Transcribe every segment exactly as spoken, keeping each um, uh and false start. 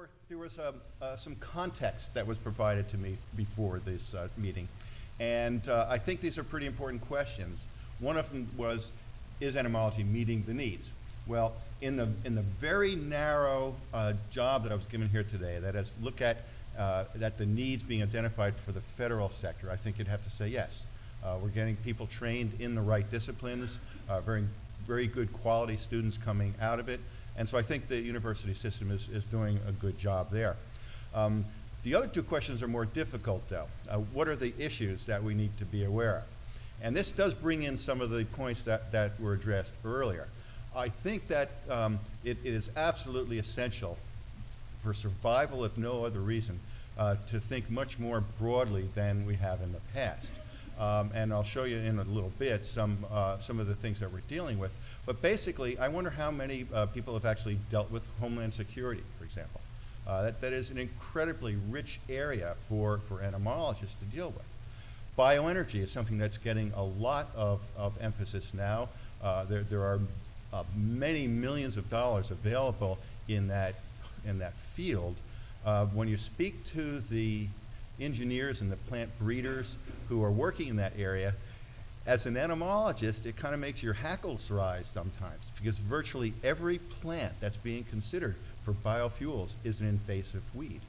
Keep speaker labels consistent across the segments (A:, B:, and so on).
A: were, there was um, uh, some context that was provided to me before this uh, meeting. And uh, I think these are pretty important questions. One of them was, is entomology meeting the needs? Well, in the, in the very narrow uh, job that I was given here today, that is, look at uh, that the needs being identified for the federal sector, I think you'd have to say yes. Uh, we're getting people trained in the right disciplines, uh, very, very good quality students coming out of it. And so I think the university system is, is doing a good job there. Um, the other two questions are more difficult, though. Uh, what are the issues that we need to be aware of? And this does bring in some of the points that, that were addressed earlier. I think that um, it, it is absolutely essential for survival, if no other reason, uh, to think much more broadly than we have in the past. Um, and I'll show you in a little bit some, uh, some of the things that we're dealing with. But basically, I wonder how many uh, people have actually dealt with Homeland Security, for example. Uh, that, that is an incredibly rich area for, for entomologists to deal with. Bioenergy is something that's getting a lot of, of emphasis now. Uh, there, there are uh, many millions of dollars available in that, in that field. Uh, when you speak to the engineers and the plant breeders who are working in that area, as an entomologist, it kind of makes your hackles rise sometimes, because virtually every plant that's being considered for biofuels is an invasive weed.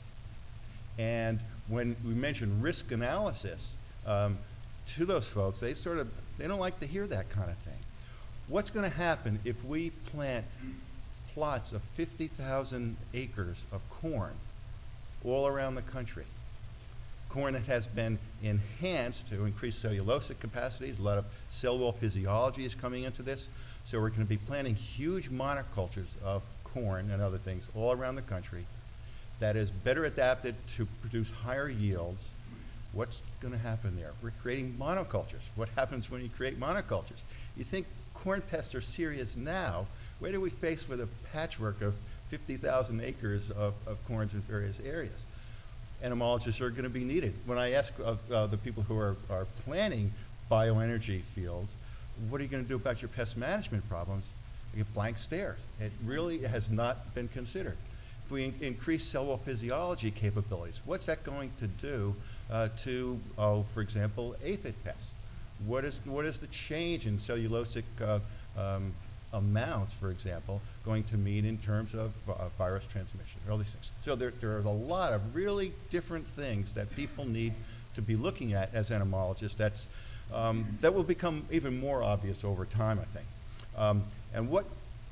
A: And when we mention risk analysis um, to those folks, they sort of, they don't like to hear that kind of thing. What's going to happen if we plant plots of fifty thousand acres of corn all around the country? Corn that has been enhanced to increase cellulosic capacities. A lot of cell wall physiology is coming into this. So we're going to be planting huge monocultures of corn and other things all around the country that is better adapted to produce higher yields. What's going to happen there? We're creating monocultures. What happens when you create monocultures? You think corn pests are serious now. Where do we face with a patchwork of fifty thousand acres of, of corns in various areas? Entomologists are going to be needed. When I ask uh, uh, the people who are, are planning bioenergy fields, what are you going to do about your pest management problems? You get blank stares. It really has not been considered. If we in increase cell wall physiology capabilities, what's that going to do uh, to, oh, for example, aphid pests? What is, what is the change in cellulosic uh, um, amounts, for example, going to mean in terms of uh, virus transmission, all these things. So there, there are a lot of really different things that people need to be looking at as entomologists. That's, um, that will become even more obvious over time, I think. Um, and what,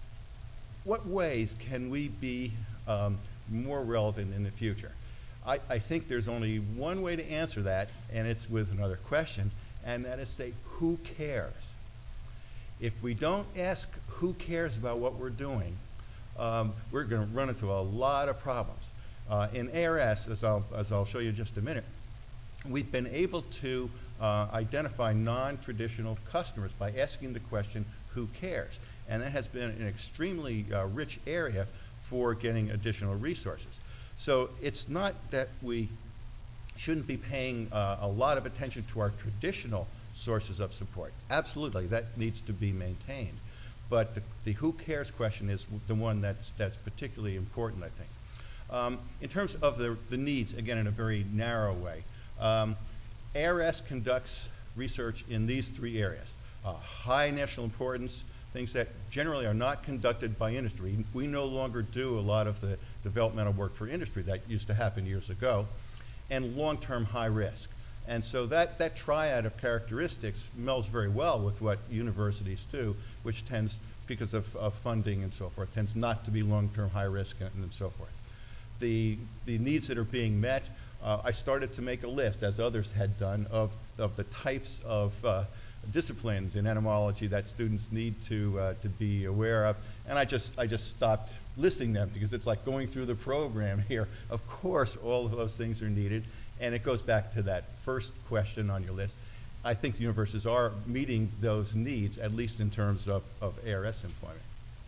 A: what ways can we be um, more relevant in the future? I, I think there's only one way to answer that, and it's with another question, and that is say, who cares? If we don't ask who cares about what we're doing, um, we're going to run into a lot of problems. Uh, in A R S, as I'll, as I'll show you in just a minute, we've been able to uh, identify non-traditional customers by asking the question, who cares? And that has been an extremely uh, rich area for getting additional resources. So it's not that we shouldn't be paying uh, a lot of attention to our traditional sources of support. Absolutely, that needs to be maintained. But the, the who cares question is the one that's, that's particularly important, I think. Um, in terms of the, the needs, again, in a very narrow way, um, A R S conducts research in these three areas. Uh, high national importance, things that generally are not conducted by industry. We no longer do a lot of the developmental work for industry that used to happen years ago. And long-term high risk. And so that, that triad of characteristics melds very well with what universities do, which tends, because of, of funding and so forth, tends not to be long-term high risk and, and so forth. The, the needs that are being met, uh, I started to make a list, as others had done, of, of the types of uh, disciplines in entomology that students need to, uh, to be aware of. And I just, I just stopped listing them because it's like going through the program here. Of course, all of those things are needed. And it goes back to that first question on your list. I think the universities are meeting those needs, at least in terms of, of A R S employment.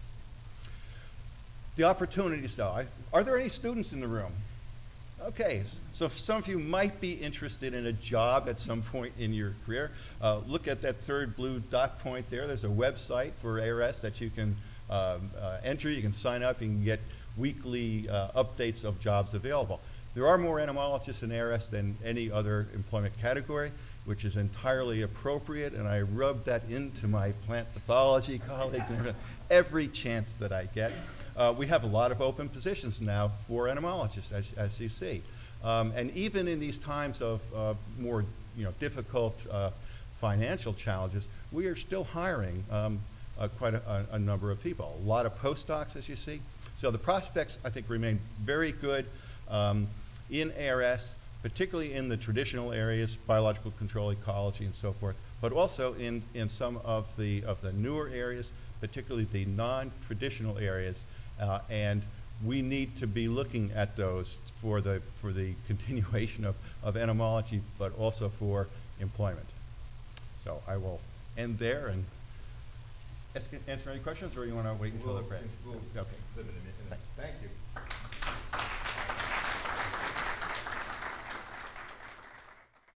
A: The opportunities, though. I, are there any students in the room? Okay, so some of you might be interested in a job at some point in your career. Uh, look at that third blue dot point there. There's a website for A R S that you can um, uh, enter. You can sign up. You can get weekly uh, updates of jobs available. There are more entomologists in A R S than any other employment category, which is entirely appropriate, and I rub that into my plant pathology colleagues and every chance that I get. Uh, we have a lot of open positions now for entomologists, as, as you see. Um, and even in these times of uh, more you know, difficult uh, financial challenges, we are still hiring um, uh, quite a, a, a number of people. A lot of postdocs, as you see. So the prospects, I think, remain very good um, in A R S, particularly in the traditional areas, biological control, ecology, and so forth, but also in, in some of the, of the newer areas, particularly the non-traditional areas, uh, and we need to be looking at those for the, for the continuation of, of entomology, but also for employment. So I will end there and ask, answer any questions, or you want to wait until
B: we'll,
A: the break?
B: We'll
A: okay.
B: live in a minute. Thank you.